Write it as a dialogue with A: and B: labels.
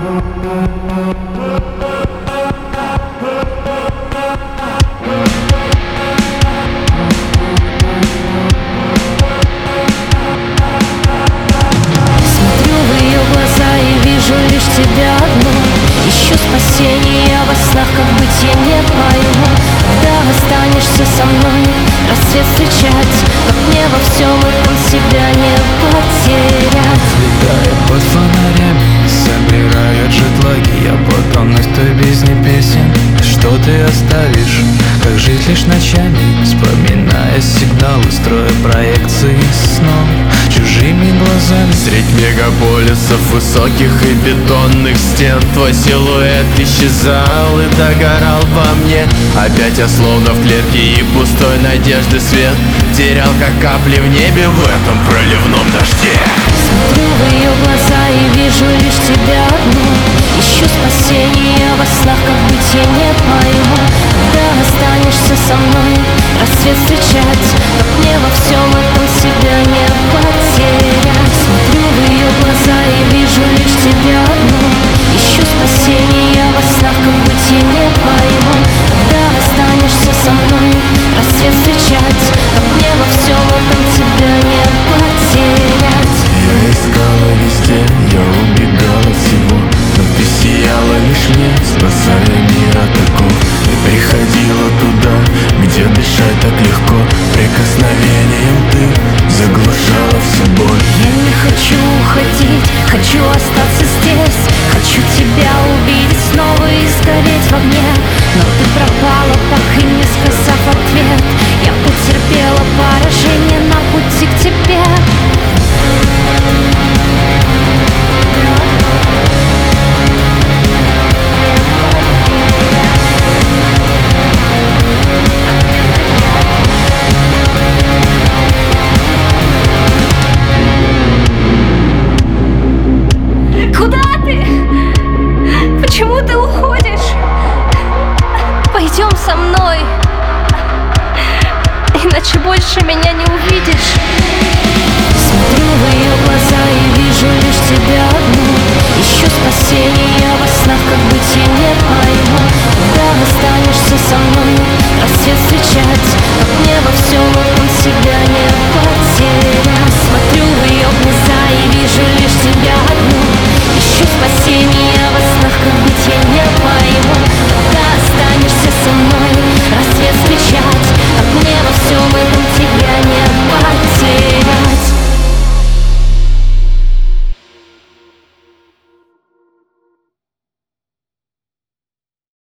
A: Смотрю в ее глаза и вижу лишь тебя одну. Ищу спасения во снах, как быть я не пойму. Когда останешься со мной, рассвет встречать, как мне во всем этом себя не потерять.
B: Летая под фонарями, собирают жетлаги. Я потом в той бездне песен. Что ты оставишь? Как жить лишь ночами, вспоминая сигналы, строя проекции снов чужими глазами.
C: Средь мегаполисов высоких и бетонных стен твой силуэт исчезал и догорал во мне. Опять я словно в клетке, и пустой надежды свет терял, как капли в небе в этом проливном дожде.
A: Смотрю в ее глаза и вижу лишь тебя одну. Ищу спасения во снах, как быть я не пойму. Когда останешься со мной, рассвет встречать, как мне во всем этом себя не потерять. Смотрю в ее глаза и вижу лишь тебя одну. Ищу спасения во снах, как быть я не пойму. Когда останешься со мной, рассвет встречать, как мне во всем этом тебя не потерять.
B: Я искала везде, я убегала от всего, но ты сияла лишь мне, спасая мир от оков. Ты приходила туда, где дышать так легко. Прикосновением ты заглушала всю боль.
A: Я не хочу уходить, хочу остаться здесь. Хочу тебя увидеть снова и сгореть в огне. Но ты пропала, так и не сказав ответ. Я потерпела поражение на пути к тебе. Куда ты? Почему ты уходишь? Пойдем со мной, иначе больше меня не